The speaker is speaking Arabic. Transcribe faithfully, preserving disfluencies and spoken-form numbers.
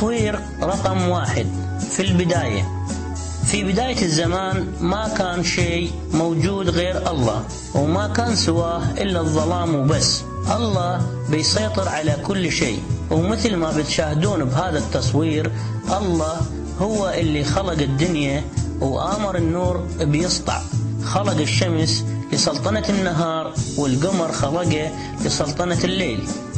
التصوير رقم واحد. في البداية في بداية الزمان ما كان شيء موجود غير الله، وما كان سواه إلا الظلام وبس. الله بيسيطر على كل شيء، ومثل ما بتشاهدون بهذا التصوير الله هو اللي خلق الدنيا وآمر النور بيسطع. خلق الشمس لسلطنة النهار، والقمر خلقه لسلطنة الليل.